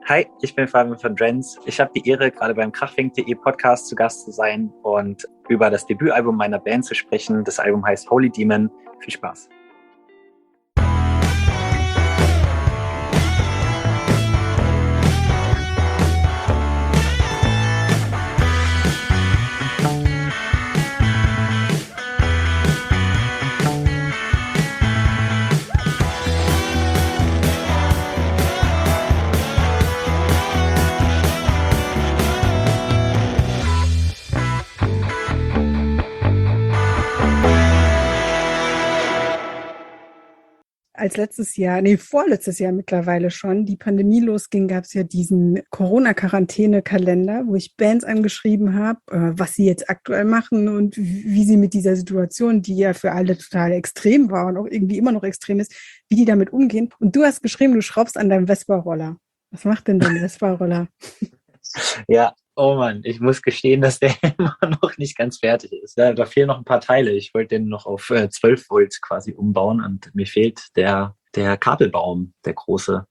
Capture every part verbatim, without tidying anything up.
Hi, ich bin Fabian von Drenz. Ich habe die Ehre, gerade beim krachfink punkt de Podcast zu Gast zu sein und über das Debütalbum meiner Band zu sprechen. Das Album heißt Holy Demon. Viel Spaß. Als letztes Jahr, nee, vorletztes Jahr mittlerweile schon, die Pandemie losging, gab es ja diesen Corona-Quarantäne-Kalender, wo ich Bands angeschrieben habe, äh, was sie jetzt aktuell machen und wie sie mit dieser Situation, die ja für alle total extrem war und auch irgendwie immer noch extrem ist, wie die damit umgehen. Und du hast geschrieben, du schraubst an deinem Vespa-Roller. Was macht denn dein Vespa-Roller? Ja, oh Mann, ich muss gestehen, dass der immer noch nicht ganz fertig ist. Da, da fehlen noch ein paar Teile. Ich wollte den noch auf äh, zwölf Volt quasi umbauen und mir fehlt der, der Kabelbaum, der große.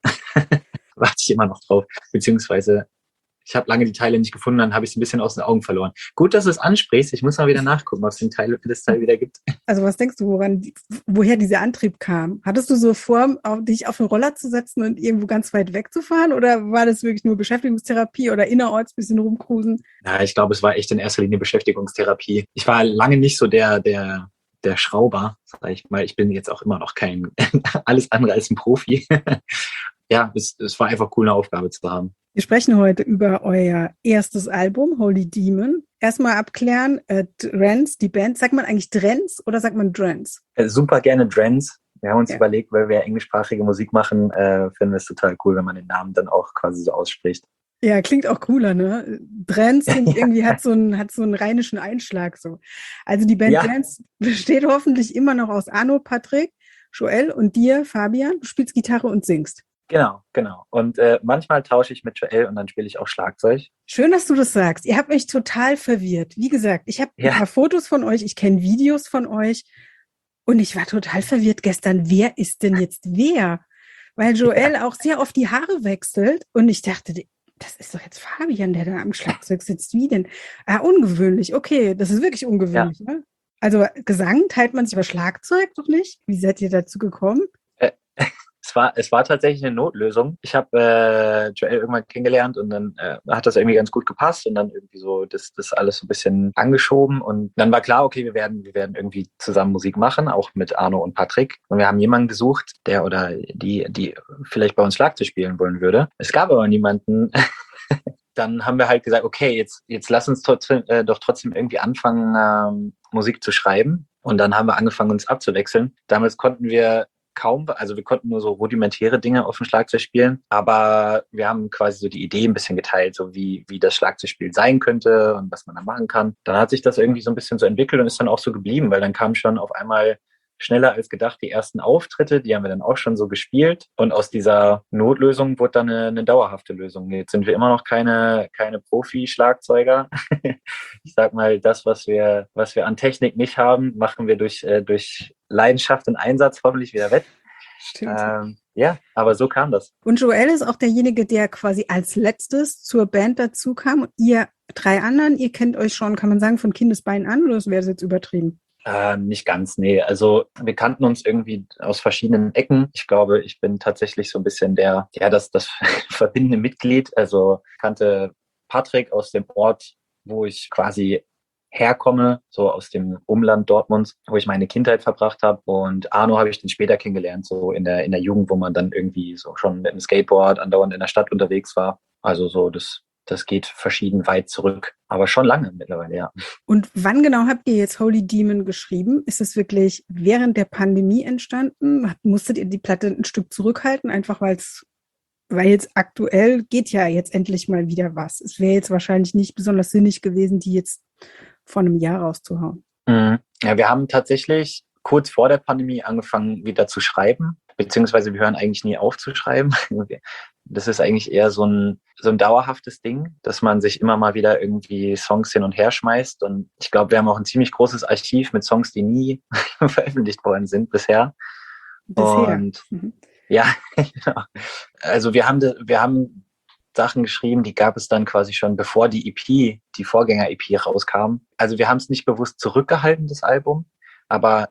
Warte ich immer noch drauf. Beziehungsweise, ich habe lange die Teile nicht gefunden, dann habe ich es ein bisschen aus den Augen verloren. Gut, dass du es ansprichst. Ich muss mal wieder nachgucken, ob es den Teil, das Teil wieder gibt. Also was denkst du, woran, woher dieser Antrieb kam? Hattest du so vor, dich auf den Roller zu setzen und irgendwo ganz weit wegzufahren? Oder war das wirklich nur Beschäftigungstherapie oder innerorts ein bisschen rumcruisen? Ja, ich glaube, es war echt in erster Linie Beschäftigungstherapie. Ich war lange nicht so der, der, der Schrauber, sag ich mal. Ich bin jetzt auch immer noch kein, alles andere als ein Profi. Ja, es, es war einfach cool, eine Aufgabe zu haben. Wir sprechen heute über euer erstes Album, Holy Demon. Erstmal abklären, äh, Drenz, die Band, sagt man eigentlich Drenz oder sagt man Drenz? Äh, super gerne Drenz. Wir haben uns Ja. überlegt, weil wir englischsprachige Musik machen, äh, finden wir es total cool, wenn man den Namen dann auch quasi so ausspricht. Ja, klingt auch cooler, ne? Drenz klingt irgendwie hat so einen, hat so einen rheinischen Einschlag, so. Also die Band Ja. Drenz besteht hoffentlich immer noch aus Arno, Patrick, Joel und dir, Fabian. Du spielst Gitarre und singst. Genau, genau. Und äh, manchmal tausche ich mit Joel und dann spiele ich auch Schlagzeug. Schön, dass du das sagst. Ihr habt mich total verwirrt. Wie gesagt, ich habe Ja. ein paar Fotos von euch, ich kenne Videos von euch und ich war total verwirrt gestern. Wer ist denn jetzt wer? Weil Joel Ja. auch sehr oft die Haare wechselt und ich dachte, das ist doch jetzt Fabian, der da am Schlagzeug sitzt. Wie denn? Ah, ungewöhnlich. Okay, das ist wirklich ungewöhnlich, ja. Ne? Also Gesang teilt man sich, aber Schlagzeug doch nicht? Wie seid ihr dazu gekommen? Äh, Es war, es war tatsächlich eine Notlösung. Ich habe äh, Joel irgendwann kennengelernt und dann äh, hat das irgendwie ganz gut gepasst und dann irgendwie so das, das alles so ein bisschen angeschoben und dann war klar, okay, wir werden, wir werden irgendwie zusammen Musik machen, auch mit Arno und Patrick. Und wir haben jemanden gesucht, der oder die, die vielleicht bei uns Schlagzeug spielen wollen würde. Es gab aber niemanden. Dann haben wir halt gesagt, okay, jetzt, jetzt lass uns trotzdem, äh, doch trotzdem irgendwie anfangen, ähm, Musik zu schreiben. Und dann haben wir angefangen, uns abzuwechseln. Damals konnten wir kaum, also wir konnten nur so rudimentäre Dinge auf dem Schlagzeug spielen, aber wir haben quasi so die Idee ein bisschen geteilt, so wie, wie das Schlagzeugspiel sein könnte und was man da machen kann. Dann hat sich das irgendwie so ein bisschen so entwickelt und ist dann auch so geblieben, weil dann kamen schon auf einmal schneller als gedacht die ersten Auftritte, die haben wir dann auch schon so gespielt und aus dieser Notlösung wurde dann eine, eine dauerhafte Lösung. Jetzt sind wir immer noch keine, keine Profi-Schlagzeuger. Ich sag mal, das, was wir, was wir an Technik nicht haben, machen wir durch, äh, durch Leidenschaft und Einsatz hoffentlich wieder wett. Stimmt. Ähm, ja, aber so kam das. Und Joel ist auch derjenige, der quasi als letztes zur Band dazu kam. Ihr drei anderen, ihr kennt euch schon, kann man sagen, von Kindesbeinen an oder das wäre jetzt übertrieben? Äh, nicht ganz, nee. Also wir kannten uns irgendwie aus verschiedenen Ecken. Ich glaube, ich bin tatsächlich so ein bisschen der, ja, das, das verbindende Mitglied. Also ich kannte Patrick aus dem Ort, wo ich quasi herkomme, so aus dem Umland Dortmunds, wo ich meine Kindheit verbracht habe. Und Arno habe ich dann später kennengelernt, so in der, in der Jugend, wo man dann irgendwie so schon mit dem Skateboard andauernd in der Stadt unterwegs war. Also so das Das geht verschieden weit zurück, aber schon lange mittlerweile, ja. Und wann genau habt ihr jetzt Holy Demon geschrieben? Ist es wirklich während der Pandemie entstanden? Musstet ihr die Platte ein Stück zurückhalten, einfach weil es, weil jetzt aktuell geht ja jetzt endlich mal wieder was. Es wäre jetzt wahrscheinlich nicht besonders sinnig gewesen, die jetzt vor einem Jahr rauszuhauen. Mhm. Ja, wir haben tatsächlich kurz vor der Pandemie angefangen, wieder zu schreiben, beziehungsweise wir hören eigentlich nie auf zu schreiben. Das ist eigentlich eher so ein, so ein dauerhaftes Ding, dass man sich immer mal wieder irgendwie Songs hin und her schmeißt. Und ich glaube, wir haben auch ein ziemlich großes Archiv mit Songs, die nie veröffentlicht worden sind bisher. Bisher. Und Mhm. ja, genau. Also wir haben, wir haben Sachen geschrieben, die gab es dann quasi schon, bevor die E P, die Vorgänger-E P rauskam. Also wir haben es nicht bewusst zurückgehalten, das Album, aber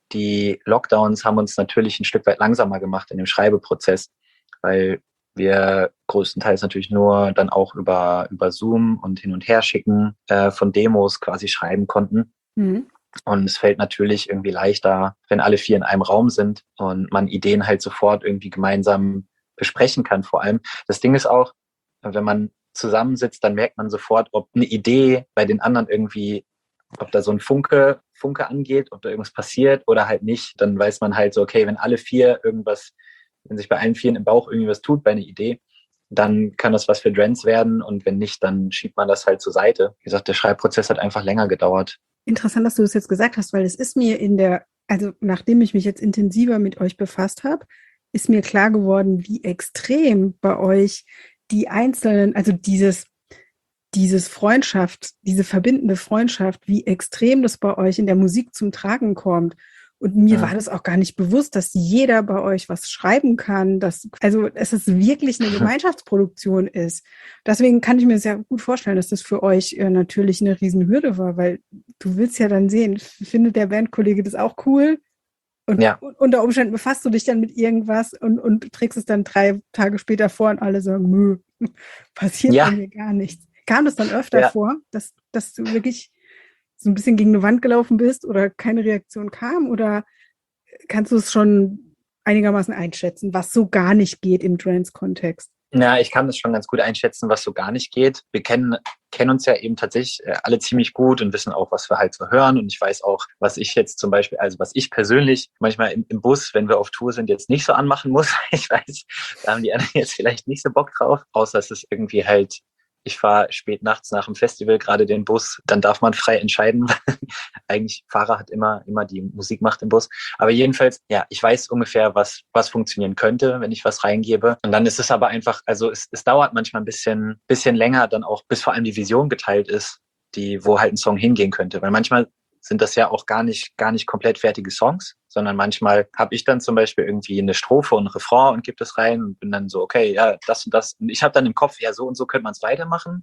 die Lockdowns haben uns natürlich ein Stück weit langsamer gemacht in dem Schreibeprozess, weil wir größtenteils natürlich nur dann auch über, über Zoom und hin und her schicken äh, von Demos quasi schreiben konnten. Mhm. Und es fällt natürlich irgendwie leichter, wenn alle vier in einem Raum sind und man Ideen halt sofort irgendwie gemeinsam besprechen kann vor allem. Das Ding ist auch, wenn man zusammensitzt, dann merkt man sofort, ob eine Idee bei den anderen irgendwie, ob da so ein Funke, Funke angeht, ob da irgendwas passiert oder halt nicht. Dann weiß man halt so, okay, wenn alle vier irgendwas, wenn sich bei allen vieren im Bauch irgendwie was tut bei einer Idee, dann kann das was für Drance werden und wenn nicht, dann schiebt man das halt zur Seite. Wie gesagt, der Schreibprozess hat einfach länger gedauert. Interessant, dass du das jetzt gesagt hast, weil es ist mir in der, also nachdem ich mich jetzt intensiver mit euch befasst habe, ist mir klar geworden, wie extrem bei euch die einzelnen, also dieses, dieses Freundschaft, diese verbindende Freundschaft, wie extrem das bei euch in der Musik zum Tragen kommt. Und mir ja. war das auch gar nicht bewusst, dass jeder bei euch was schreiben kann, dass, also, dass es wirklich eine Gemeinschaftsproduktion ist. Deswegen kann ich mir sehr gut vorstellen, dass das für euch äh, natürlich eine Riesenhürde war, weil du willst ja dann sehen, findet der Bandkollege das auch cool? Und ja. unter Umständen befasst du dich dann mit irgendwas und, und trägst es dann drei Tage später vor und alle sagen, nö, passiert ja. bei mir gar nichts. Kam das dann öfter ja. vor, dass, dass du wirklich so ein bisschen gegen eine Wand gelaufen bist oder keine Reaktion kam? Oder kannst du es schon einigermaßen einschätzen, was so gar nicht geht im Trance-Kontext? Ja, ich kann das schon ganz gut einschätzen, was so gar nicht geht. Wir kennen, kennen uns ja eben tatsächlich alle ziemlich gut und wissen auch, was wir halt so hören. Und ich weiß auch, was ich jetzt zum Beispiel, also was ich persönlich manchmal im, im Bus, wenn wir auf Tour sind, jetzt nicht so anmachen muss. Ich weiß, da haben die anderen jetzt vielleicht nicht so Bock drauf, außer es ist irgendwie halt, ich fahre spät nachts nach dem Festival gerade den Bus, dann darf man frei entscheiden. Eigentlich Fahrer hat immer immer die Musikmacht im Bus. Aber jedenfalls, ja, ich weiß ungefähr, was was funktionieren könnte, wenn ich was reingebe. Und dann ist es aber einfach, also es, es dauert manchmal ein bisschen bisschen länger, dann auch, bis vor allem die Vision geteilt ist, die wo halt ein Song hingehen könnte. Weil manchmal sind das ja auch gar nicht gar nicht komplett fertige Songs, sondern manchmal habe ich dann zum Beispiel irgendwie eine Strophe und ein Refrain und gebe das rein und bin dann so, okay, ja, das und das. Und ich habe dann im Kopf, ja, so und so könnte man es weitermachen.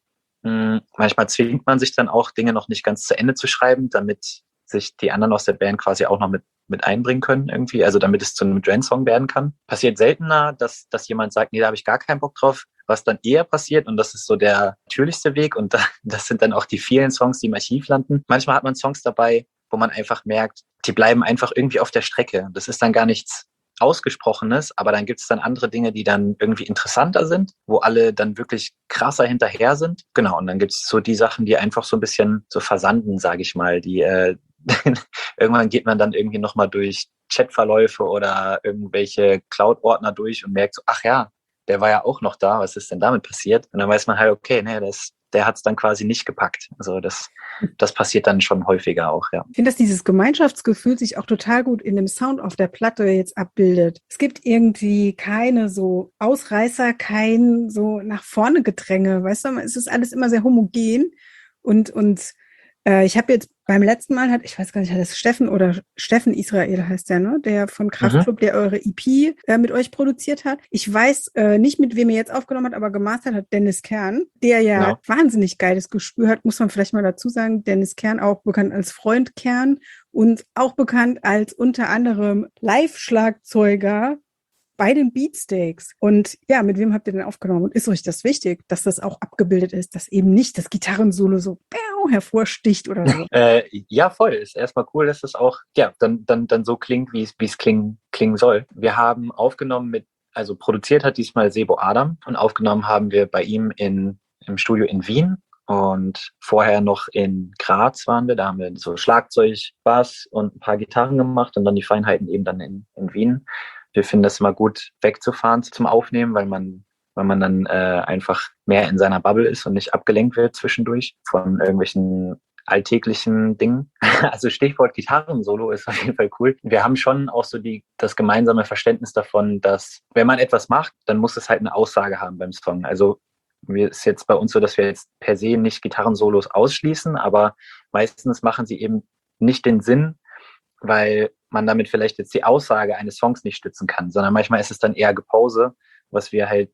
Hm, manchmal zwingt man sich dann auch, Dinge noch nicht ganz zu Ende zu schreiben, damit sich die anderen aus der Band quasi auch noch mit mit einbringen können irgendwie, also damit es zu einem Trance-Song werden kann. Passiert seltener, dass dass jemand sagt, nee, da habe ich gar keinen Bock drauf. Was dann eher passiert, und das ist so der natürlichste Weg, und das sind dann auch die vielen Songs, die im Archiv landen. Manchmal hat man Songs dabei, wo man einfach merkt, die bleiben einfach irgendwie auf der Strecke. Das ist dann gar nichts Ausgesprochenes, aber dann gibt es dann andere Dinge, die dann irgendwie interessanter sind, wo alle dann wirklich krasser hinterher sind. Genau, und dann gibt es so die Sachen, die einfach so ein bisschen so versanden, sage ich mal, die äh, irgendwann geht man dann irgendwie nochmal durch Chatverläufe oder irgendwelche Cloud-Ordner durch und merkt so, ach ja, der war ja auch noch da, was ist denn damit passiert? Und dann weiß man halt, okay, nee, das, der hat es dann quasi nicht gepackt. Also das, das passiert dann schon häufiger auch, ja. Ich finde, dass dieses Gemeinschaftsgefühl sich auch total gut in dem Sound auf der Platte jetzt abbildet. Es gibt irgendwie keine so Ausreißer, kein so nach vorne Gedränge, weißt du, es ist alles immer sehr homogen und, und äh, ich habe jetzt beim letzten Mal, hat, ich weiß gar nicht, hat das Steffen oder Steffen Israel heißt der, ne? Der von Kraftklub, mhm. der eure E P äh, mit euch produziert hat. Ich weiß äh, nicht, mit wem er jetzt aufgenommen hat, aber gemastert hat Dennis Kern, der ja genau. wahnsinnig geiles Gespür hat, muss man vielleicht mal dazu sagen. Dennis Kern, auch bekannt als Freund Kern und auch bekannt als unter anderem Live-Schlagzeuger bei den Beatsteaks. Und ja, mit wem habt ihr denn aufgenommen? Und ist euch das wichtig, dass das auch abgebildet ist, dass eben nicht das Gitarrensolo so bäu, hervorsticht oder so? Äh, ja, voll. Ist erstmal cool, dass es auch ja dann dann dann so klingt, wie es wie es klingen klingen soll. Wir haben aufgenommen mit, also produziert hat diesmal Sebo Adam und aufgenommen haben wir bei ihm in im Studio in Wien. Und vorher noch in Graz waren wir, da haben wir so Schlagzeug, Bass und ein paar Gitarren gemacht und dann die Feinheiten eben dann in, in Wien. Wir finden das immer gut, wegzufahren zum Aufnehmen, weil man, weil man dann äh, einfach mehr in seiner Bubble ist und nicht abgelenkt wird zwischendurch von irgendwelchen alltäglichen Dingen. Also Stichwort Gitarrensolo ist auf jeden Fall cool. Wir haben schon auch so die, das gemeinsame Verständnis davon, dass wenn man etwas macht, dann muss es halt eine Aussage haben beim Song. Also wir ist jetzt bei uns so, dass wir jetzt per se nicht Gitarrensolos ausschließen, aber meistens machen sie eben nicht den Sinn, weil man damit vielleicht jetzt die Aussage eines Songs nicht stützen kann, sondern manchmal ist es dann eher Gepause, was wir halt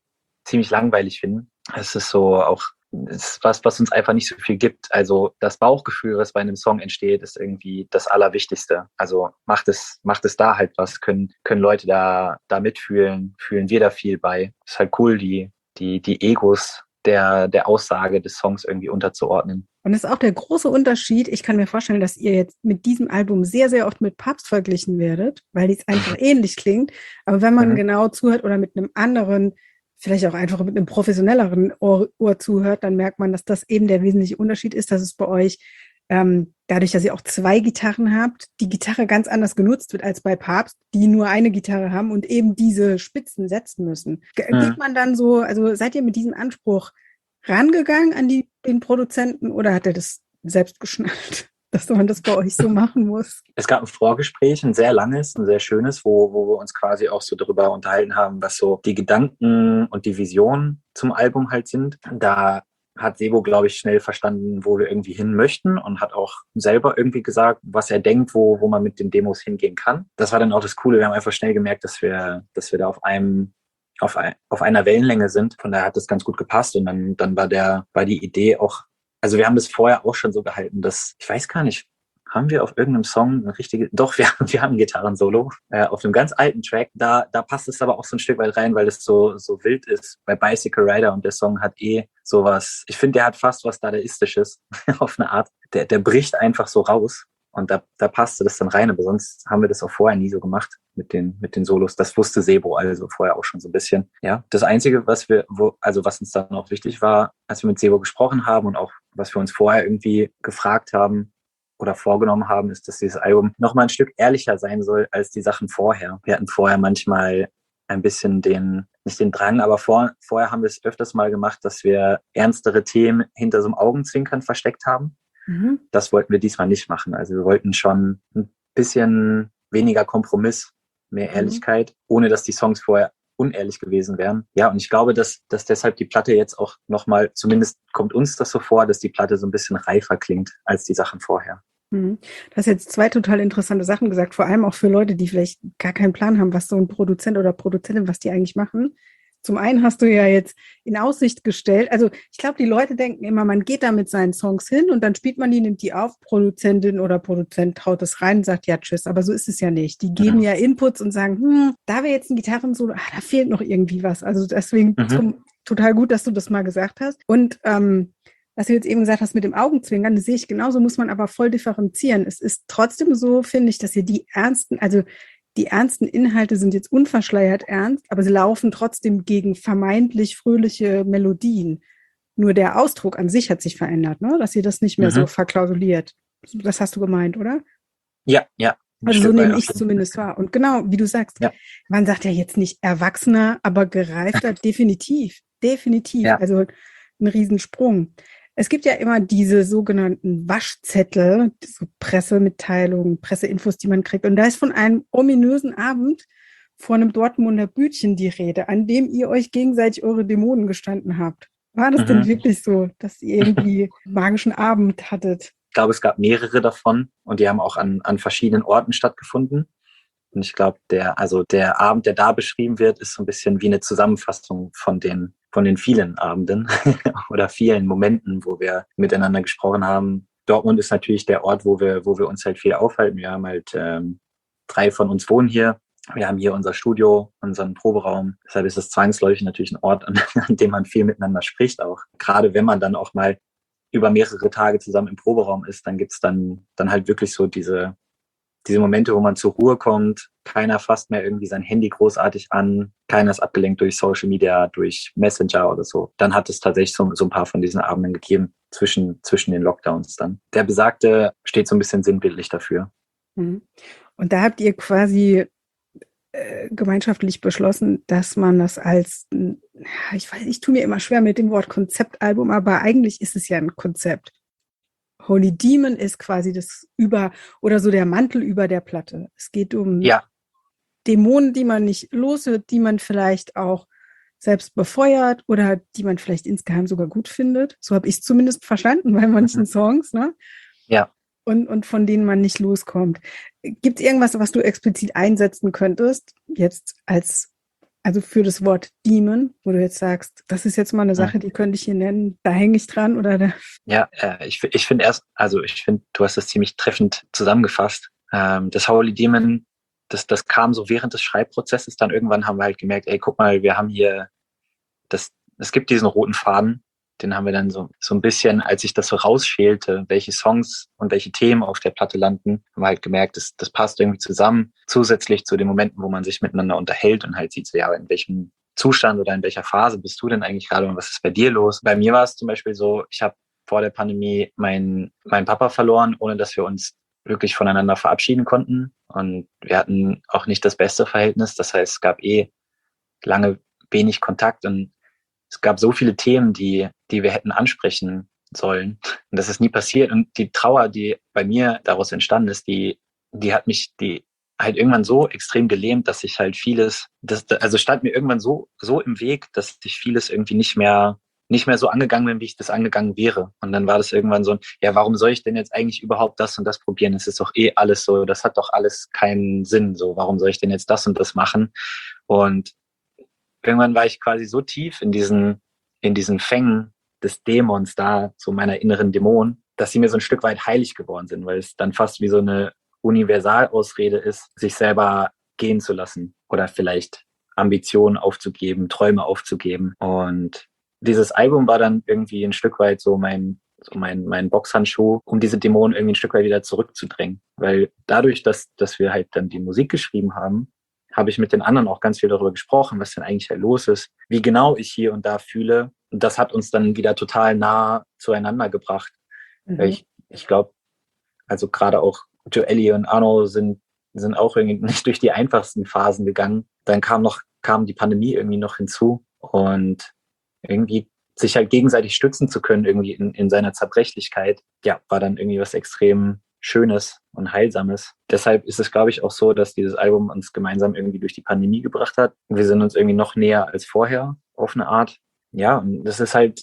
ziemlich langweilig finden. Es ist so auch ist was, was uns einfach nicht so viel gibt. Also das Bauchgefühl, was bei einem Song entsteht, ist irgendwie das Allerwichtigste. Also macht es, macht es da halt was, können, können Leute da, da mitfühlen, fühlen wir da viel bei. Ist halt cool, die, die, die Egos der, der Aussage des Songs irgendwie unterzuordnen. Und das ist auch der große Unterschied. Ich kann mir vorstellen, dass ihr jetzt mit diesem Album sehr, sehr oft mit Papst verglichen werdet, weil es einfach ähnlich klingt. Aber wenn man mhm. genau zuhört oder mit einem anderen, vielleicht auch einfach mit einem professionelleren Ohr, Ohr zuhört, dann merkt man, dass das eben der wesentliche Unterschied ist, dass es bei euch, ähm, dadurch, dass ihr auch zwei Gitarren habt, die Gitarre ganz anders genutzt wird als bei Papst, die nur eine Gitarre haben und eben diese Spitzen setzen müssen. Ge- Mhm. Geht man dann so, also seid ihr mit diesem Anspruch rangegangen an die, den Produzenten oder hat er das selbst geschnallt, dass man das bei euch so machen muss? Es gab ein Vorgespräch, ein sehr langes, ein sehr schönes, wo, wo wir uns quasi auch so darüber unterhalten haben, was so die Gedanken und die Visionen zum Album halt sind. Da hat Sebo, glaube ich, schnell verstanden, wo wir irgendwie hin möchten und hat auch selber irgendwie gesagt, was er denkt, wo, wo man mit den Demos hingehen kann. Das war dann auch das Coole. Wir haben einfach schnell gemerkt, dass wir, dass wir da auf einem auf, ein, auf einer Wellenlänge sind. Von daher hat das ganz gut gepasst. Und dann, dann war der, war die Idee auch, also wir haben das vorher auch schon so gehalten, dass, ich weiß gar nicht, haben wir auf irgendeinem Song eine richtige, doch, wir, wir haben ein Gitarren-Solo, äh, auf einem ganz alten Track, da, da passt es aber auch so ein Stück weit rein, weil es so, so wild ist, bei Bicycle Rider, und der Song hat eh sowas, ich finde, der hat fast was Dadaistisches, auf eine Art, der, der bricht einfach so raus. Und da, da passte das dann rein, aber sonst haben wir das auch vorher nie so gemacht mit den, mit den Solos. Das wusste Sebo also vorher auch schon so ein bisschen. Ja, das Einzige, was wir, wo, also was uns dann auch wichtig war, als wir mit Sebo gesprochen haben und auch was wir uns vorher irgendwie gefragt haben oder vorgenommen haben, ist, dass dieses Album nochmal ein Stück ehrlicher sein soll als die Sachen vorher. Wir hatten vorher manchmal ein bisschen den, nicht den Drang, aber vor, vorher haben wir es öfters mal gemacht, dass wir ernstere Themen hinter so einem Augenzwinkern versteckt haben. Mhm. Das wollten wir diesmal nicht machen. Also wir wollten schon ein bisschen weniger Kompromiss, mehr Ehrlichkeit, mhm. ohne dass die Songs vorher unehrlich gewesen wären. Ja, und ich glaube, dass, dass deshalb die Platte jetzt auch nochmal, zumindest kommt uns das so vor, dass die Platte so ein bisschen reifer klingt als die Sachen vorher. Mhm. Du hast jetzt zwei total interessante Sachen gesagt, vor allem auch für Leute, die vielleicht gar keinen Plan haben, was so ein Produzent oder Produzentin, was die eigentlich machen. Zum einen hast du ja jetzt in Aussicht gestellt, also ich glaube, die Leute denken immer, man geht da mit seinen Songs hin und dann spielt man die, nimmt die auf, Produzentin oder Produzent traut es rein und sagt ja tschüss, aber so ist es ja nicht. Die geben ja, ja Inputs und sagen, hm, da wäre jetzt ein Gitarrensolo, ah, da fehlt noch irgendwie was. Also deswegen mhm. zum, total gut, dass du das mal gesagt hast. Und ähm, was du jetzt eben gesagt hast mit dem Augenzwinkern, das sehe ich genauso, muss man aber voll differenzieren. Es ist trotzdem so, finde ich, dass ihr die ernsten, also die ernsten Inhalte sind jetzt unverschleiert ernst, aber sie laufen trotzdem gegen vermeintlich fröhliche Melodien. Nur der Ausdruck an sich hat sich verändert, ne? Dass ihr das nicht mehr mhm. so verklausuliert. Das hast du gemeint, oder? Ja, ja. Also so nehme ich es zumindest wahr. Und genau, wie du sagst, ja. man sagt ja jetzt nicht erwachsener, aber gereifter, definitiv. Definitiv. Ja. Also ein Riesensprung. Es gibt ja immer diese sogenannten Waschzettel, so Pressemitteilungen, Presseinfos, die man kriegt. Und da ist von einem ominösen Abend vor einem Dortmunder Bütchen die Rede, an dem ihr euch gegenseitig eure Dämonen gestanden habt. War das mhm. denn wirklich so, dass ihr irgendwie einen magischen Abend hattet? Ich glaube, es gab mehrere davon und die haben auch an, an verschiedenen Orten stattgefunden. Und ich glaube, der, also der Abend, der da beschrieben wird, ist so ein bisschen wie eine Zusammenfassung von den, von den vielen Abenden oder vielen Momenten, wo wir miteinander gesprochen haben. Dortmund ist natürlich der Ort, wo wir, wo wir uns halt viel aufhalten. Wir haben halt ähm, drei von uns wohnen hier. Wir haben hier unser Studio, unseren Proberaum. Deshalb ist es zwangsläufig natürlich ein Ort, an, an dem man viel miteinander spricht auch. Gerade wenn man dann auch mal über mehrere Tage zusammen im Proberaum ist, dann gibt's dann, dann halt wirklich so diese, diese Momente, wo man zur Ruhe kommt, keiner fasst mehr irgendwie sein Handy großartig an, keiner ist abgelenkt durch Social Media, durch Messenger oder so. Dann hat es tatsächlich so, so ein paar von diesen Abenden gegeben, zwischen, zwischen den Lockdowns dann. Der Besagte steht so ein bisschen sinnbildlich dafür. Und da habt ihr quasi äh, gemeinschaftlich beschlossen, dass man das als, ich weiß, ich tue mir immer schwer mit dem Wort Konzeptalbum, aber eigentlich ist es ja ein Konzept. Holy Demon ist quasi das über oder so der Mantel über der Platte. Es geht um ja. Dämonen, die man nicht los wird, die man vielleicht auch selbst befeuert oder die man vielleicht insgeheim sogar gut findet. So habe ich es zumindest verstanden bei manchen mhm. Songs, ne? Ja. Und, und von denen man nicht loskommt. Gibt es irgendwas, was du explizit einsetzen könntest, jetzt als Also für das Wort Demon, wo du jetzt sagst, das ist jetzt mal eine Sache, die könnte ich hier nennen, da hänge ich dran oder da. Ja, äh, ich, ich finde erst, also ich finde, du hast das ziemlich treffend zusammengefasst. Ähm, das Holy Demon, das, das kam so während des Schreibprozesses. Dann irgendwann haben wir halt gemerkt, ey, guck mal, wir haben hier, das, es gibt diesen roten Faden. Den haben wir dann so, so ein bisschen, als ich das so rausschälte, welche Songs und welche Themen auf der Platte landen, haben wir halt gemerkt, das, das passt irgendwie zusammen. Zusätzlich zu den Momenten, wo man sich miteinander unterhält und halt sieht, so, ja, in welchem Zustand oder in welcher Phase bist du denn eigentlich gerade und was ist bei dir los? Bei mir war es zum Beispiel so, ich habe vor der Pandemie meinen, meinen Papa verloren, ohne dass wir uns wirklich voneinander verabschieden konnten. Und wir hatten auch nicht das beste Verhältnis. Das heißt, es gab eh lange wenig Kontakt und es gab so viele Themen, die, die wir hätten ansprechen sollen. Und das ist nie passiert. Und die Trauer, die bei mir daraus entstanden ist, die, die hat mich, die halt irgendwann so extrem gelähmt, dass ich halt vieles, das, also stand mir irgendwann so, so im Weg, dass ich vieles irgendwie nicht mehr, nicht mehr so angegangen bin, wie ich das angegangen wäre. Und dann war das irgendwann so, ja, warum soll ich denn jetzt eigentlich überhaupt das und das probieren? Es ist doch eh alles so, das hat doch alles keinen Sinn. So, warum soll ich denn jetzt das und das machen? Und irgendwann war ich quasi so tief in diesen, in diesen Fängen des Dämons da, so meiner inneren Dämonen, dass sie mir so ein Stück weit heilig geworden sind, weil es dann fast wie so eine Universalausrede ist, sich selber gehen zu lassen oder vielleicht Ambitionen aufzugeben, Träume aufzugeben. Und dieses Album war dann irgendwie ein Stück weit so mein, so mein, mein Boxhandschuh, um diese Dämonen irgendwie ein Stück weit wieder zurückzudrängen. Weil dadurch, dass, dass wir halt dann die Musik geschrieben haben, habe ich mit den anderen auch ganz viel darüber gesprochen, was denn eigentlich halt los ist, wie genau ich hier und da fühle. Und das hat uns dann wieder total nah zueinander gebracht. Mhm. Weil ich, ich glaube, also gerade auch Joelli und Arno sind, sind auch irgendwie nicht durch die einfachsten Phasen gegangen. Dann kam noch, kam die Pandemie irgendwie noch hinzu und irgendwie sich halt gegenseitig stützen zu können, irgendwie in, in seiner Zerbrechlichkeit, ja, war dann irgendwie was extrem Schönes und Heilsames. Deshalb ist es, glaube ich, auch so, dass dieses Album uns gemeinsam irgendwie durch die Pandemie gebracht hat. Wir sind uns irgendwie noch näher als vorher auf eine Art. Ja, und das ist halt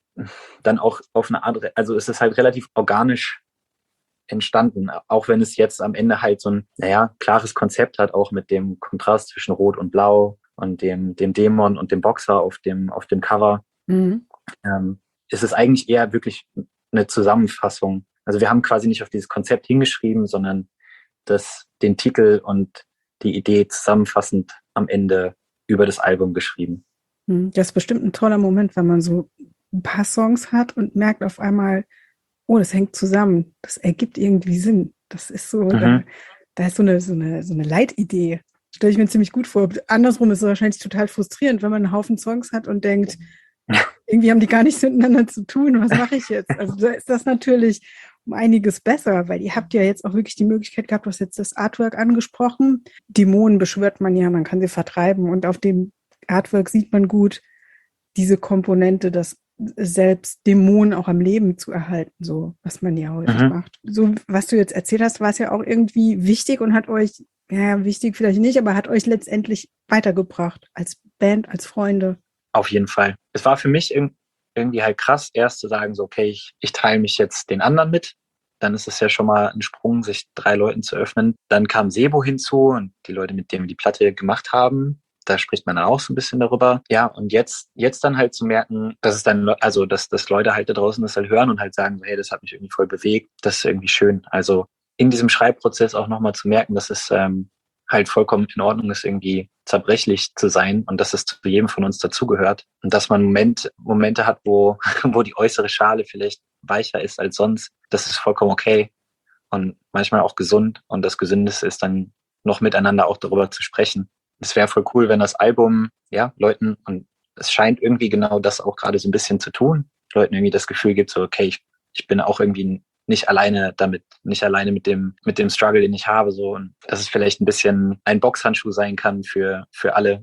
dann auch auf eine Art, also es ist halt relativ organisch entstanden, auch wenn es jetzt am Ende halt so ein, naja, klares Konzept hat, auch mit dem Kontrast zwischen Rot und Blau und dem, dem Dämon und dem Boxer auf dem, auf dem Cover. Mhm. Ähm, ist es eigentlich eher wirklich eine Zusammenfassung. Also wir haben quasi nicht auf dieses Konzept hingeschrieben, sondern das, den Titel und die Idee zusammenfassend am Ende über das Album geschrieben. Das ist bestimmt ein toller Moment, wenn man so ein paar Songs hat und merkt auf einmal, oh, das hängt zusammen. Das ergibt irgendwie Sinn. Das ist so, mhm. da, da ist so eine, so eine, so eine Leitidee. Stelle ich mir ziemlich gut vor. Andersrum ist es wahrscheinlich total frustrierend, wenn man einen Haufen Songs hat und denkt, irgendwie haben die gar nichts miteinander zu tun. Was mache ich jetzt? Also da ist das natürlich um einiges besser, weil ihr habt ja jetzt auch wirklich die Möglichkeit gehabt, du hast jetzt das Artwork angesprochen. Dämonen beschwört man ja, man kann sie vertreiben und auf dem Artwork sieht man gut diese Komponente, dass selbst Dämonen auch am Leben zu erhalten, so was man ja häufig mhm. macht. So, was du jetzt erzählt hast, war es ja auch irgendwie wichtig und hat euch, ja, wichtig vielleicht nicht, aber hat euch letztendlich weitergebracht als Band, als Freunde. Auf jeden Fall. Es war für mich irgendwie halt krass, erst zu sagen, so, okay, ich, ich teile mich jetzt den anderen mit. Dann ist es ja schon mal ein Sprung, sich drei Leuten zu öffnen. Dann kam Sebo hinzu und die Leute, mit denen wir die Platte gemacht haben. Da spricht man dann auch so ein bisschen darüber. Ja, und jetzt, jetzt dann halt zu merken, dass es dann, also, dass, dass Leute halt da draußen das halt hören und halt sagen, hey, das hat mich irgendwie voll bewegt. Das ist irgendwie schön. Also in diesem Schreibprozess auch nochmal zu merken, dass es ähm, halt vollkommen in Ordnung ist, irgendwie zerbrechlich zu sein und dass es zu jedem von uns dazugehört. Und dass man Moment, Momente hat, wo, wo die äußere Schale vielleicht weicher ist als sonst. Das ist vollkommen okay und manchmal auch gesund. Und das Gesündeste ist dann noch miteinander auch darüber zu sprechen. Es wäre voll cool, wenn das Album, ja, Leuten, und es scheint irgendwie genau das auch gerade so ein bisschen zu tun, Leuten irgendwie das Gefühl gibt, so, okay, ich, ich bin auch irgendwie nicht alleine damit, nicht alleine mit dem, mit dem Struggle, den ich habe, so, und dass es vielleicht ein bisschen ein Boxhandschuh sein kann für, für alle,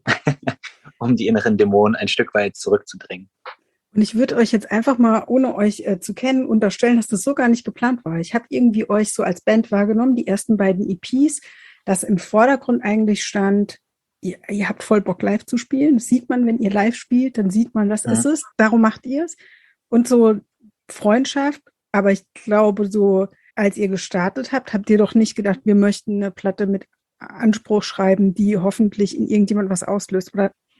um die inneren Dämonen ein Stück weit zurückzudrängen. Und ich würde euch jetzt einfach mal, ohne euch äh, zu kennen, unterstellen, dass das so gar nicht geplant war. Ich habe irgendwie euch so als Band wahrgenommen, die ersten beiden E Ps, dass im Vordergrund eigentlich stand, Ihr, ihr habt voll Bock, live zu spielen. Das sieht man, wenn ihr live spielt, dann sieht man, was mhm. ist es. Darum macht ihr es. Und so Freundschaft. Aber ich glaube, so als ihr gestartet habt, habt ihr doch nicht gedacht, wir möchten eine Platte mit Anspruch schreiben, die hoffentlich in irgendjemand was auslöst. Oder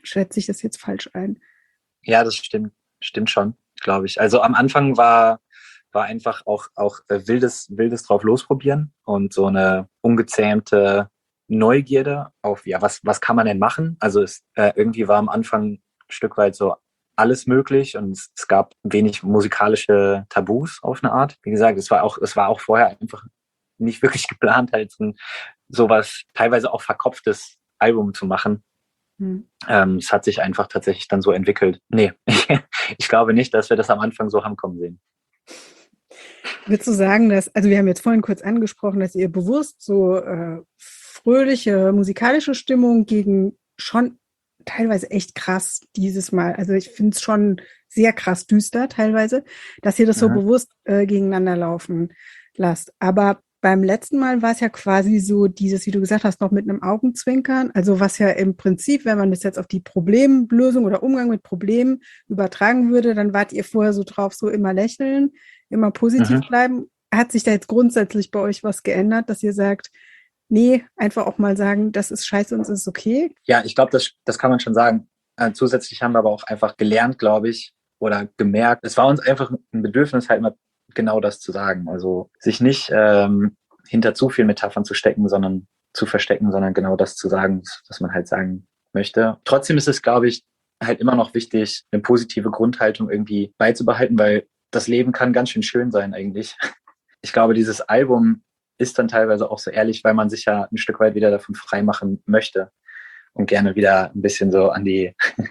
schätze ich das jetzt falsch ein? Ja, das stimmt, stimmt schon, glaube ich. Also am Anfang war, war einfach auch, auch äh, wildes, wildes drauf losprobieren und so eine ungezähmte Neugierde auf, ja, was, was kann man denn machen? Also es äh, irgendwie war am Anfang ein Stück weit so alles möglich und es, es gab wenig musikalische Tabus auf eine Art. Wie gesagt, es war auch, es war auch vorher einfach nicht wirklich geplant, halt so ein, sowas teilweise auch verkopftes Album zu machen. Hm. Ähm, es hat sich einfach tatsächlich dann so entwickelt. Nee, ich, ich glaube nicht, dass wir das am Anfang so haben kommen sehen. Würdest du sagen, dass, also wir haben jetzt vorhin kurz angesprochen, dass ihr bewusst so äh, fröhliche musikalische Stimmung gegen schon teilweise echt krass dieses Mal, also ich finde es schon sehr krass düster teilweise, dass ihr das so Mhm. bewusst äh, gegeneinander laufen lasst. Aber beim letzten Mal war es ja quasi so dieses, wie du gesagt hast, noch mit einem Augenzwinkern, also was ja im Prinzip, wenn man das jetzt auf die Problemlösung oder Umgang mit Problemen übertragen würde, dann wart ihr vorher so drauf, so immer lächeln, immer positiv Mhm. bleiben. Hat sich da jetzt grundsätzlich bei euch was geändert, dass ihr sagt, nee, einfach auch mal sagen, das ist scheiße und es ist okay? Ja, ich glaube, das, das kann man schon sagen. Äh, zusätzlich haben wir aber auch einfach gelernt, glaube ich, oder gemerkt. Es war uns einfach ein Bedürfnis, halt mal genau das zu sagen. Also sich nicht ähm, hinter zu viel Metaphern zu stecken, sondern zu verstecken, sondern genau das zu sagen, was man halt sagen möchte. Trotzdem ist es, glaube ich, halt immer noch wichtig, eine positive Grundhaltung irgendwie beizubehalten, weil das Leben kann ganz schön schön sein eigentlich. Ich glaube, dieses Album ist dann teilweise auch so ehrlich, weil man sich ja ein Stück weit wieder davon freimachen möchte und gerne wieder ein bisschen so an die,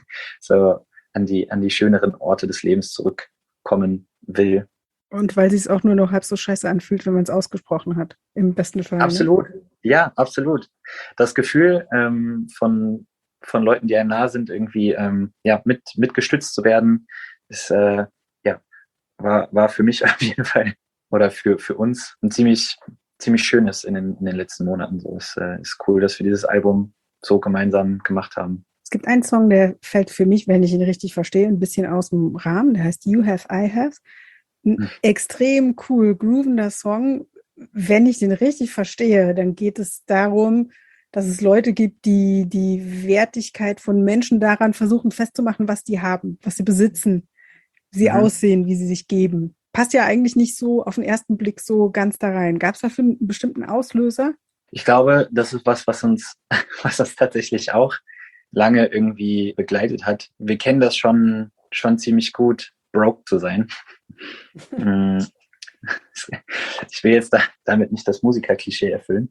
so an die, an die schöneren Orte des Lebens zurückkommen will. Und weil sich es auch nur noch halb so scheiße anfühlt, wenn man es ausgesprochen hat, im besten Fall. Ne? Absolut. Ja, absolut. Das Gefühl ähm, von, von Leuten, die einem nah sind, irgendwie ähm, ja, mit, mit gestützt zu werden, ist, äh, ja, war, war für mich auf jeden Fall oder für, für uns ein ziemlich, ziemlich schönes in den, in den letzten Monaten. So ist, äh, ist cool, dass wir dieses Album so gemeinsam gemacht haben. Es gibt einen Song, der fällt für mich, wenn ich ihn richtig verstehe, ein bisschen aus dem Rahmen. Der heißt You Have, I Have. Ein Hm. extrem cool groovender Song. Wenn ich den richtig verstehe, dann geht es darum, dass es Leute gibt, die die Wertigkeit von Menschen daran versuchen festzumachen, was die haben, was sie besitzen, wie sie Mhm. aussehen, wie sie sich geben. Passt ja eigentlich nicht so auf den ersten Blick so ganz da rein. Gab es dafür einen bestimmten Auslöser? Ich glaube, das ist was, was uns, was uns tatsächlich auch lange irgendwie begleitet hat. Wir kennen das schon, schon ziemlich gut, broke zu sein. Ich will jetzt da, damit nicht das Musiker-Klischee erfüllen,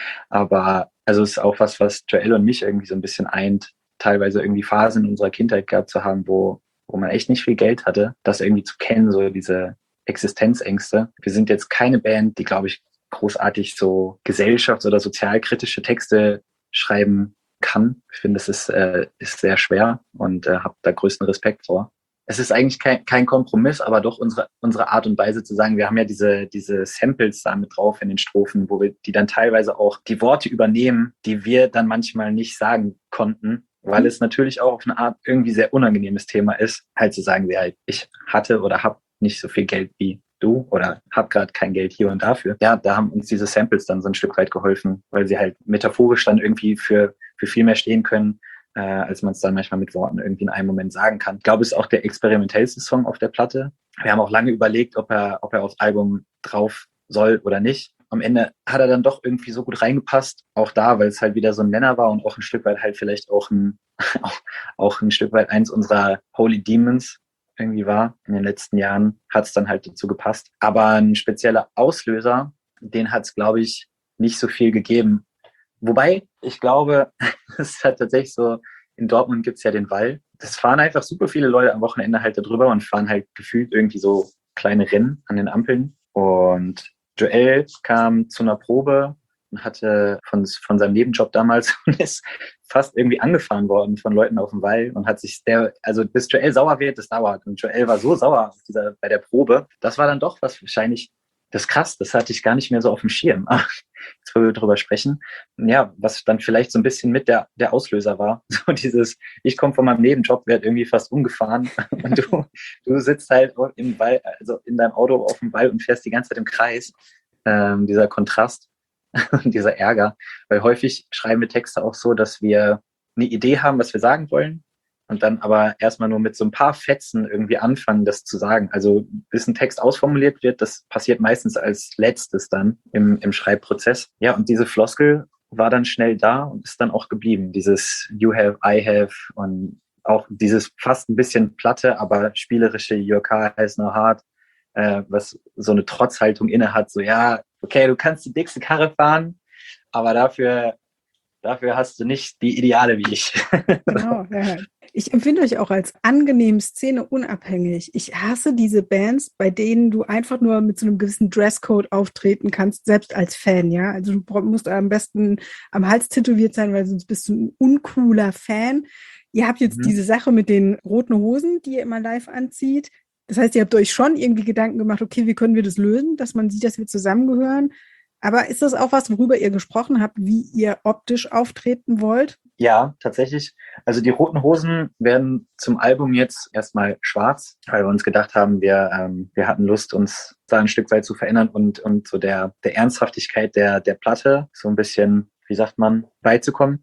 aber also es ist auch was, was Joel und mich irgendwie so ein bisschen eint, teilweise irgendwie Phasen in unserer Kindheit gehabt zu haben, wo, wo man echt nicht viel Geld hatte, das irgendwie zu kennen, so diese Existenzängste. Wir sind jetzt keine Band, die, glaube ich, großartig so gesellschafts- oder sozialkritische Texte schreiben kann. Ich finde, das ist, äh, ist sehr schwer und äh, habe da größten Respekt vor. Es ist eigentlich kein, kein Kompromiss, aber doch unsere, unsere Art und Weise zu sagen, wir haben ja diese, diese Samples da mit drauf in den Strophen, wo wir die dann teilweise auch die Worte übernehmen, die wir dann manchmal nicht sagen konnten, weil es natürlich auch auf eine Art irgendwie sehr unangenehmes Thema ist, halt zu sagen, ja, ich hatte oder habe nicht so viel Geld wie du oder habe gerade kein Geld hier und dafür. Ja, da haben uns diese Samples dann so ein Stück weit geholfen, weil sie halt metaphorisch dann irgendwie für, für viel mehr stehen können, äh, als man es dann manchmal mit Worten irgendwie in einem Moment sagen kann. Ich glaube, es ist auch der experimentellste Song auf der Platte. Wir haben auch lange überlegt, ob er, ob er aufs Album drauf soll oder nicht. Am Ende hat er dann doch irgendwie so gut reingepasst, auch da, weil es halt wieder so ein Nenner war und auch ein Stück weit halt vielleicht auch ein, auch, auch ein Stück weit eins unserer Holy Demons irgendwie war. In den letzten Jahren hat es dann halt dazu gepasst. Aber ein spezieller Auslöser, den hat es, glaube ich, nicht so viel gegeben. Wobei, ich glaube, es ist halt tatsächlich so, in Dortmund gibt's ja den Wall. Das fahren einfach super viele Leute am Wochenende halt da drüber und fahren halt gefühlt irgendwie so kleine Rennen an den Ampeln. Und Joel kam zu einer Probe und hatte von, von seinem Nebenjob damals und ist fast irgendwie angefahren worden von Leuten auf dem Wall und hat sich der, also bis Joel sauer wird, das dauert. Und Joel war so sauer auf dieser, bei der Probe. Das war dann doch was wahrscheinlich, das ist krass, das hatte ich gar nicht mehr so auf dem Schirm. Jetzt, wo wir drüber sprechen. Ja, was dann vielleicht so ein bisschen mit der, der Auslöser war. So dieses, ich komme von meinem Nebenjob, werde irgendwie fast umgefahren und du, du sitzt halt im Wall, also in deinem Auto auf dem Wall und fährst die ganze Zeit im Kreis. Ähm, dieser Kontrast und dieser Ärger. Weil häufig schreiben wir Texte auch so, dass wir eine Idee haben, was wir sagen wollen. und dann aber erstmal nur mit so ein paar Fetzen irgendwie anfangen, das zu sagen. Also bis ein Text ausformuliert wird, das passiert meistens als letztes dann im, im Schreibprozess. Ja, und diese Floskel war dann schnell da und ist dann auch geblieben. Dieses You have, I have und auch dieses fast ein bisschen platte, aber spielerische Your car has no heart, äh, was so eine Trotzhaltung inne hat. So, ja, okay, du kannst die dickste Karre fahren, aber dafür Dafür hast du nicht die Ideale wie ich. Genau, ja. Ich empfinde euch auch als angenehm Szene unabhängig. Ich hasse diese Bands, bei denen du einfach nur mit so einem gewissen Dresscode auftreten kannst, selbst als Fan, ja. Also du musst am besten am Hals tätowiert sein, weil sonst bist du ein uncooler Fan. Ihr habt jetzt Mhm. diese Sache mit den roten Hosen, die ihr immer live anzieht. Das heißt, ihr habt euch schon irgendwie Gedanken gemacht, okay, wie können wir das lösen, dass man sieht, dass wir zusammengehören. Aber ist das auch was, worüber ihr gesprochen habt, wie ihr optisch auftreten wollt? Ja, tatsächlich. Also die roten Hosen werden zum Album jetzt erstmal schwarz, weil wir uns gedacht haben, wir, ähm, wir hatten Lust, uns da ein Stück weit zu verändern und, und so der, der Ernsthaftigkeit der, der Platte so ein bisschen, wie sagt man, beizukommen.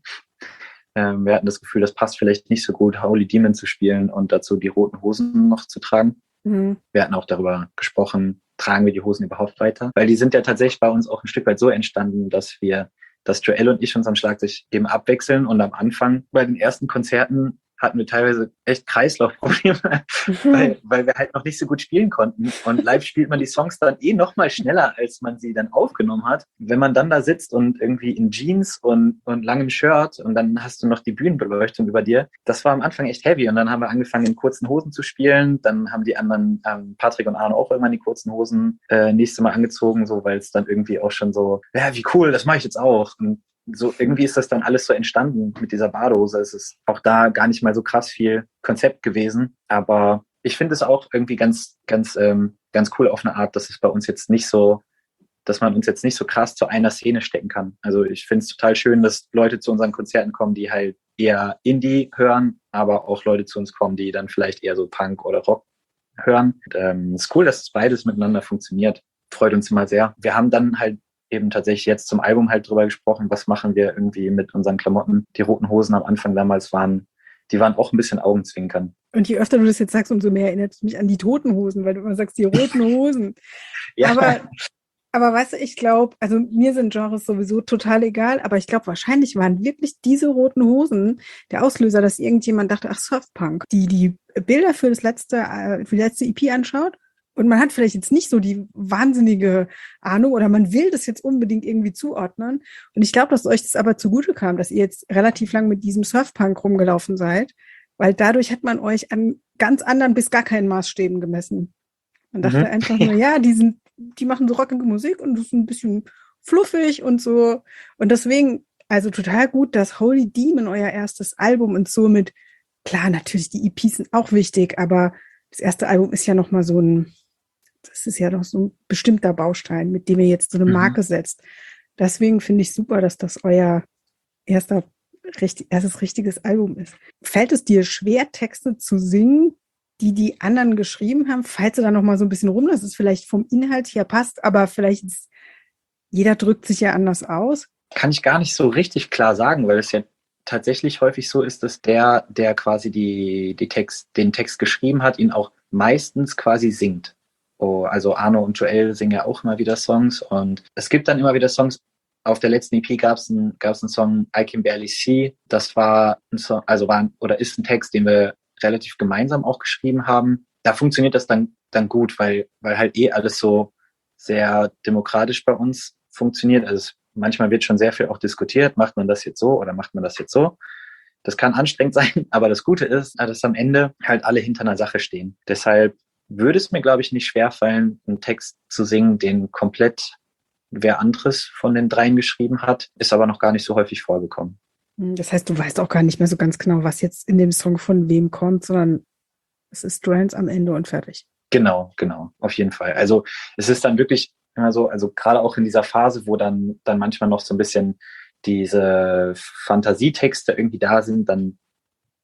Ähm, wir hatten das Gefühl, das passt vielleicht nicht so gut, Holy Demon zu spielen und dazu die roten Hosen noch zu tragen. Mhm. Wir hatten auch darüber gesprochen, tragen wir die Hosen überhaupt weiter? Weil die sind ja tatsächlich bei uns auch ein Stück weit so entstanden, dass wir, dass Joel und ich uns am Schlagzeug eben abwechseln und am Anfang bei den ersten Konzerten hatten wir teilweise echt Kreislaufprobleme, mhm. weil, weil wir halt noch nicht so gut spielen konnten. Und live spielt man die Songs dann eh noch mal schneller, als man sie dann aufgenommen hat. Wenn man dann da sitzt und irgendwie in Jeans und, und langem Shirt und dann hast du noch die Bühnenbeleuchtung über dir, das war am Anfang echt heavy. Und dann haben wir angefangen, in kurzen Hosen zu spielen. Dann haben die anderen, ähm, Patrick und Arne, auch irgendwann die kurzen Hosen äh, nächste Mal angezogen, so weil es dann irgendwie auch schon so, ja, wie cool, das mache ich jetzt auch. Und so irgendwie ist das dann alles so entstanden mit dieser Badehose. Es ist auch da gar nicht mal so krass viel Konzept gewesen. Aber ich finde es auch irgendwie ganz, ganz, ähm, ganz cool auf eine Art, dass es bei uns jetzt nicht so, dass man uns jetzt nicht so krass zu einer Szene stecken kann. Also ich finde es total schön, dass Leute zu unseren Konzerten kommen, die halt eher Indie hören, aber auch Leute zu uns kommen, die dann vielleicht eher so Punk oder Rock hören. Und, ähm, es ist cool, dass es beides miteinander funktioniert. Freut uns immer sehr. Wir haben dann halt eben tatsächlich jetzt zum Album halt drüber gesprochen, was machen wir irgendwie mit unseren Klamotten. Die roten Hosen am Anfang damals waren, die waren auch ein bisschen Augenzwinkern. Und je öfter du das jetzt sagst, umso mehr erinnert es mich an die toten Hosen, weil du immer sagst, die roten Hosen. Ja. Aber, aber weißt du, ich glaube, also mir sind Genres sowieso total egal, aber ich glaube, wahrscheinlich waren wirklich diese roten Hosen der Auslöser, dass irgendjemand dachte, ach, Surfpunk, die die Bilder für das letzte, für die letzte E P anschaut. Und man hat vielleicht jetzt nicht so die wahnsinnige Ahnung oder man will das jetzt unbedingt irgendwie zuordnen. Und ich glaube, dass euch das aber zugute kam, dass ihr jetzt relativ lang mit diesem Surfpunk rumgelaufen seid, weil dadurch hat man euch an ganz anderen bis gar keinen Maßstäben gemessen. Man dachte mhm. einfach nur, ja, die sind, die machen so rockige Musik und das ist ein bisschen fluffig und so. Und deswegen, also total gut, dass Holy Demon euer erstes Album und somit, klar, natürlich die E Ps sind auch wichtig, aber das erste Album ist ja nochmal so ein, das ist ja doch so ein bestimmter Baustein, mit dem ihr jetzt so eine Marke mhm. setzt. Deswegen finde ich super, dass das euer erster, richtig, erstes richtiges Album ist. Fällt es dir schwer, Texte zu singen, die die anderen geschrieben haben? Falls du da noch mal so ein bisschen rum, dass es vielleicht vom Inhalt her passt, aber vielleicht ist, jeder drückt sich ja anders aus? Kann ich gar nicht so richtig klar sagen, weil es ja tatsächlich häufig so ist, dass der, der quasi die, die Text, den Text geschrieben hat, ihn auch meistens quasi singt. Oh, also Arno und Joel singen ja auch immer wieder Songs und es gibt dann immer wieder Songs. Auf der letzten E P gab es einen, gab's einen Song I Can Barely See. Das war ein Song, also war ein, oder ist ein Text, den wir relativ gemeinsam auch geschrieben haben. Da funktioniert das dann, dann gut, weil, weil halt eh alles so sehr demokratisch bei uns funktioniert. Also es, manchmal wird schon sehr viel auch diskutiert. Macht man das jetzt so oder macht man das jetzt so? Das kann anstrengend sein, aber das Gute ist, dass am Ende halt alle hinter einer Sache stehen. Deshalb würde es mir, glaube ich, nicht schwerfallen, einen Text zu singen, den komplett wer anderes von den dreien geschrieben hat, ist aber noch gar nicht so häufig vorgekommen. Das heißt, du weißt auch gar nicht mehr so ganz genau, was jetzt in dem Song von wem kommt, sondern es ist Strands am Ende und fertig. Genau, genau, auf jeden Fall. Also es ist dann wirklich immer so, also gerade auch in dieser Phase, wo dann, dann manchmal noch so ein bisschen diese Fantasietexte irgendwie da sind, dann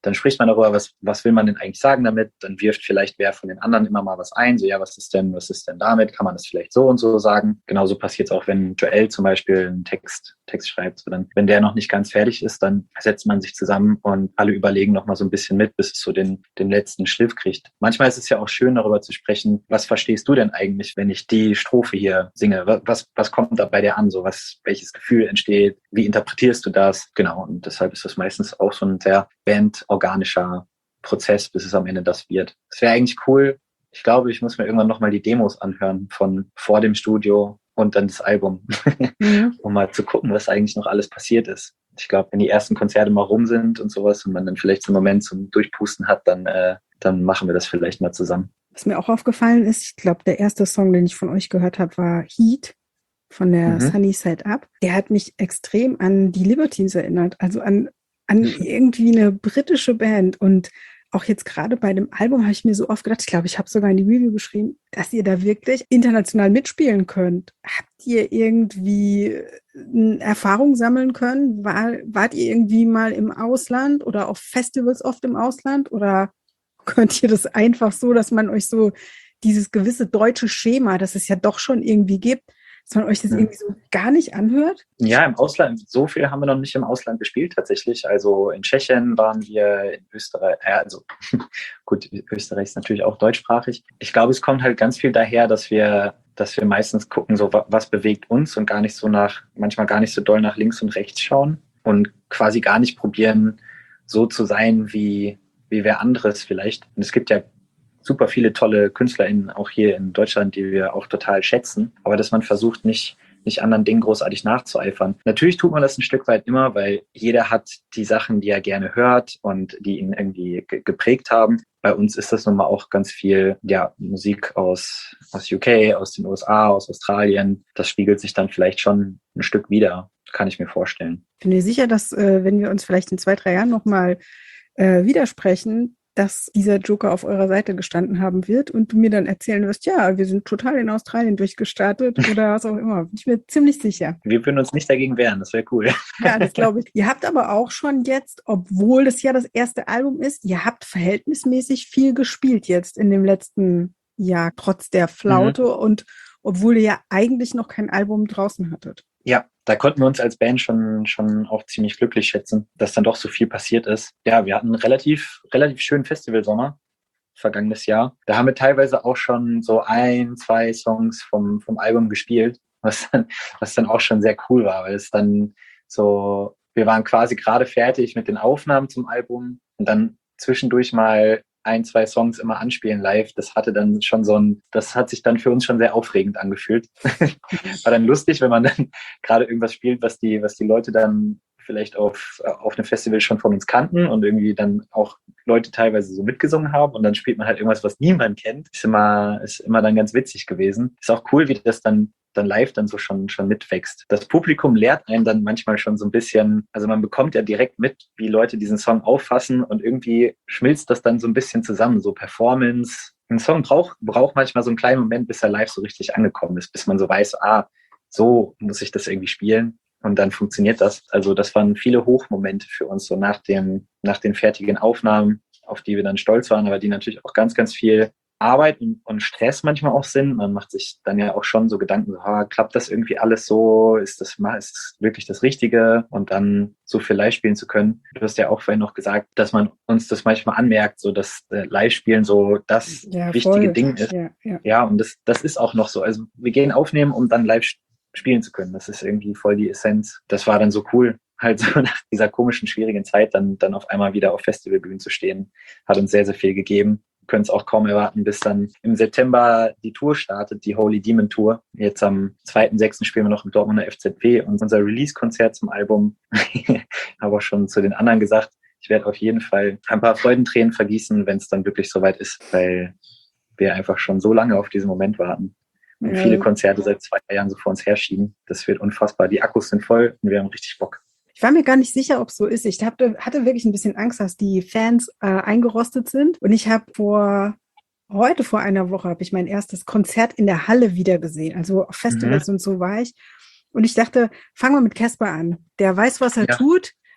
dann spricht man darüber, was, was will man denn eigentlich sagen damit? Dann wirft vielleicht wer von den anderen immer mal was ein. So, ja, was ist denn, was ist denn damit? Kann man das vielleicht so und so sagen? Genauso passiert es auch, wenn Joel zum Beispiel einen Text, Text schreibt. So dann, wenn der noch nicht ganz fertig ist, dann setzt man sich zusammen und alle überlegen noch mal so ein bisschen mit, bis es so den, den letzten Schliff kriegt. Manchmal ist es ja auch schön, darüber zu sprechen, was verstehst du denn eigentlich, wenn ich die Strophe hier singe? Was, was kommt da bei dir an? So, was, welches Gefühl entsteht? Wie interpretierst du das? Genau. Und deshalb ist das meistens auch so ein sehr bandorganischer Prozess, bis es am Ende das wird. Es wäre eigentlich cool. Ich glaube, ich muss mir irgendwann nochmal die Demos anhören von vor dem Studio und dann das Album, mhm. um mal zu gucken, was eigentlich noch alles passiert ist. Ich glaube, wenn die ersten Konzerte mal rum sind und sowas und man dann vielleicht so einen Moment zum Durchpusten hat, dann, äh, dann machen wir das vielleicht mal zusammen. Was mir auch aufgefallen ist, ich glaube, der erste Song, den ich von euch gehört habe, war Heat von der mhm. Sunny Side Up. Der hat mich extrem an die Libertines erinnert, also an, an irgendwie eine britische Band. Und auch jetzt gerade bei dem Album habe ich mir so oft gedacht, ich glaube, ich habe sogar in die Review geschrieben, dass ihr da wirklich international mitspielen könnt. Habt ihr irgendwie Erfahrung sammeln können? War, wart ihr irgendwie mal im Ausland oder auf Festivals oft im Ausland? Oder könnt ihr das einfach so, dass man euch so dieses gewisse deutsche Schema, das es ja doch schon irgendwie gibt, dass man euch das irgendwie so gar nicht anhört? Ja, im Ausland, so viel haben wir noch nicht im Ausland gespielt tatsächlich. Also in Tschechien waren wir, in Österreich, äh, also gut, Österreich ist natürlich auch deutschsprachig. Ich glaube, es kommt halt ganz viel daher, dass wir, dass wir meistens gucken, so was bewegt uns und gar nicht so nach, manchmal gar nicht so doll nach links und rechts schauen und quasi gar nicht probieren, so zu sein wie, wie wer anderes vielleicht. Und es gibt ja super viele tolle KünstlerInnen auch hier in Deutschland, die wir auch total schätzen. Aber dass man versucht, nicht, nicht anderen Dingen großartig nachzueifern. Natürlich tut man das ein Stück weit immer, weil jeder hat die Sachen, die er gerne hört und die ihn irgendwie ge- geprägt haben. Bei uns ist das nun mal auch ganz viel, ja, Musik aus, aus U K, aus den U S A, aus Australien. Das spiegelt sich dann vielleicht schon ein Stück wider, kann ich mir vorstellen. Ich bin mir sicher, dass, äh, wenn wir uns vielleicht in zwei, drei Jahren nochmal äh, widersprechen, dass dieser Joker auf eurer Seite gestanden haben wird und du mir dann erzählen wirst, ja, wir sind total in Australien durchgestartet oder was auch immer. Bin ich mir ziemlich sicher. Wir würden uns nicht dagegen wehren, das wäre cool. Ja, das glaube ich. Ihr habt aber auch schon jetzt, obwohl das ja das erste Album ist, ihr habt verhältnismäßig viel gespielt jetzt in dem letzten Jahr, trotz der Flaute mhm. und obwohl ihr ja eigentlich noch kein Album draußen hattet. Ja, da konnten wir uns als Band schon, schon auch ziemlich glücklich schätzen, dass dann doch so viel passiert ist. Ja, wir hatten einen relativ, relativ schönen Festivalsommer vergangenes Jahr. Da haben wir teilweise auch schon so ein, zwei Songs vom, vom Album gespielt, was dann, was dann auch schon sehr cool war, weil es dann so, wir waren quasi gerade fertig mit den Aufnahmen zum Album und dann zwischendurch mal ein, zwei Songs immer anspielen live, das hatte dann schon so ein, das hat sich dann für uns schon sehr aufregend angefühlt. War dann lustig, wenn man dann gerade irgendwas spielt, was die, was die Leute dann vielleicht auf, auf einem Festival schon von uns kannten und irgendwie dann auch Leute teilweise so mitgesungen haben und dann spielt man halt irgendwas, was niemand kennt. Ist immer, ist immer dann ganz witzig gewesen. Ist auch cool, wie das dann dann live dann so schon, schon mitwächst. Das Publikum lehrt einen dann manchmal schon so ein bisschen, also man bekommt ja direkt mit, wie Leute diesen Song auffassen und irgendwie schmilzt das dann so ein bisschen zusammen, so Performance. Ein Song braucht, braucht manchmal so einen kleinen Moment, bis er live so richtig angekommen ist, bis man so weiß, ah, so muss ich das irgendwie spielen und dann funktioniert das. Also das waren viele Hochmomente für uns, so nach dem, nach den fertigen Aufnahmen, auf die wir dann stolz waren, aber die natürlich auch ganz, ganz viel Arbeit und, und Stress manchmal auch sind. Man macht sich dann ja auch schon so Gedanken, so, ah, klappt das irgendwie alles so? Ist das, ist das wirklich das Richtige? Und dann so viel live spielen zu können. Du hast ja auch vorhin noch gesagt, dass man uns das manchmal anmerkt, so dass äh, Live-Spielen so das ja, wichtige voll. Ding ist. Ja, ja. ja und das, das ist auch noch so. Also wir gehen aufnehmen, um dann live spielen zu können. Das ist irgendwie voll die Essenz. Das war dann so cool. Halt so nach dieser komischen, schwierigen Zeit dann, dann auf einmal wieder auf Festivalbühnen zu stehen, hat uns sehr, sehr viel gegeben. Können es auch kaum erwarten, bis dann im September die Tour startet, die Holy Demon Tour. Jetzt am zweiten sechsten spielen wir noch im Dortmunder F Z P und unser Release-Konzert zum Album. Habe auch schon zu den anderen gesagt, ich werde auf jeden Fall ein paar Freudentränen vergießen, wenn es dann wirklich soweit ist, weil wir einfach schon so lange auf diesen Moment warten und ja. viele Konzerte seit zwei Jahren so vor uns herschieben. Das wird unfassbar. Die Akkus sind voll und wir haben richtig Bock. Ich war mir gar nicht sicher, ob es so ist. Ich hatte, hatte wirklich ein bisschen Angst, dass die Fans äh, eingerostet sind. Und ich habe vor, heute vor einer Woche, habe ich mein erstes Konzert in der Halle wieder gesehen. Also auf Festivals mhm. und so war ich. Und ich dachte, fangen wir mit Casper an. Der weiß, was er ja. tut.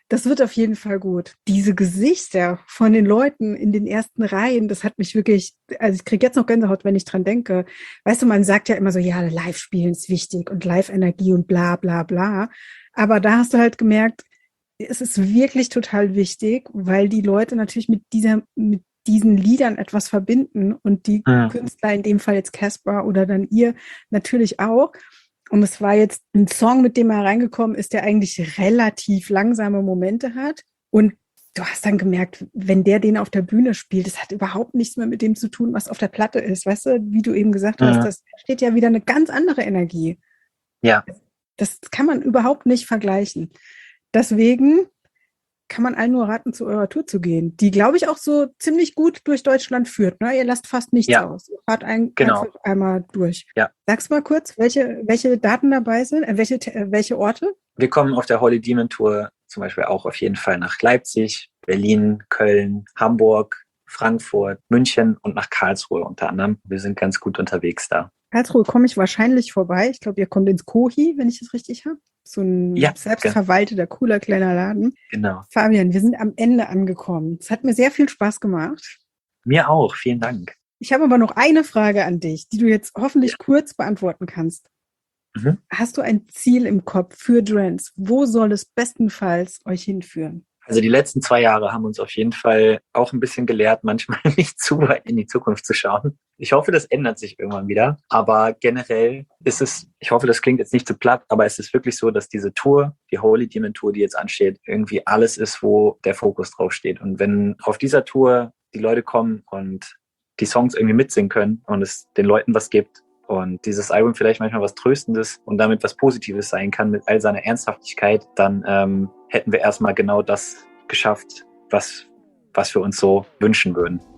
Das wird auf jeden Fall gut. Diese Gesichter von den Leuten in den ersten Reihen, das hat mich wirklich, also ich kriege jetzt noch Gänsehaut, wenn ich dran denke. Weißt du, man sagt ja immer so, ja, Live-Spielen ist wichtig und Live-Energie und bla bla bla. Aber da hast du halt gemerkt, es ist wirklich total wichtig, weil die Leute natürlich mit dieser, mit diesen Liedern etwas verbinden und die Mhm. Künstler, in dem Fall jetzt Caspar oder dann ihr, natürlich auch. Und es war jetzt ein Song, mit dem er reingekommen ist, der eigentlich relativ langsame Momente hat. Und du hast dann gemerkt, wenn der den auf der Bühne spielt, das hat überhaupt nichts mehr mit dem zu tun, was auf der Platte ist. Weißt du, wie du eben gesagt hast, Mhm. das steht ja wieder eine ganz andere Energie. Ja. Das kann man überhaupt nicht vergleichen. Deswegen kann man allen nur raten, zu eurer Tour zu gehen, die, glaube ich, auch so ziemlich gut durch Deutschland führt. Ne? Ihr lasst fast nichts Ja. aus. Ihr fahrt ein, Genau. einfach einmal durch. Ja. Sag's mal kurz, welche, welche Daten dabei sind, äh, welche, äh, welche Orte? Wir kommen auf der Holy Demon Tour zum Beispiel auch auf jeden Fall nach Leipzig, Berlin, Köln, Hamburg, Frankfurt, München und nach Karlsruhe unter anderem. Wir sind ganz gut unterwegs da. Karlsruhe komme ich wahrscheinlich vorbei. Ich glaube, ihr kommt ins Kohi, wenn ich das richtig habe. So ein Ja, selbstverwalteter, cooler kleiner Laden. Genau. Fabian, wir sind am Ende angekommen. Es hat mir sehr viel Spaß gemacht. Mir auch, vielen Dank. Ich habe aber noch eine Frage an dich, die du jetzt hoffentlich ja. kurz beantworten kannst. Mhm. Hast du ein Ziel im Kopf für Drance? Wo soll es bestenfalls euch hinführen? Also die letzten zwei Jahre haben uns auf jeden Fall auch ein bisschen gelehrt, manchmal nicht zu weit in die Zukunft zu schauen. Ich hoffe, das ändert sich irgendwann wieder. Aber generell ist es, ich hoffe, das klingt jetzt nicht zu platt, aber es ist wirklich so, dass diese Tour, die Holy Demon Tour, die jetzt ansteht, irgendwie alles ist, wo der Fokus drauf steht. Und wenn auf dieser Tour die Leute kommen und die Songs irgendwie mitsingen können und es den Leuten was gibt und dieses Album vielleicht manchmal was Tröstendes und damit was Positives sein kann mit all seiner Ernsthaftigkeit, dann ähm, hätten wir erstmal genau das geschafft, was, was wir uns so wünschen würden.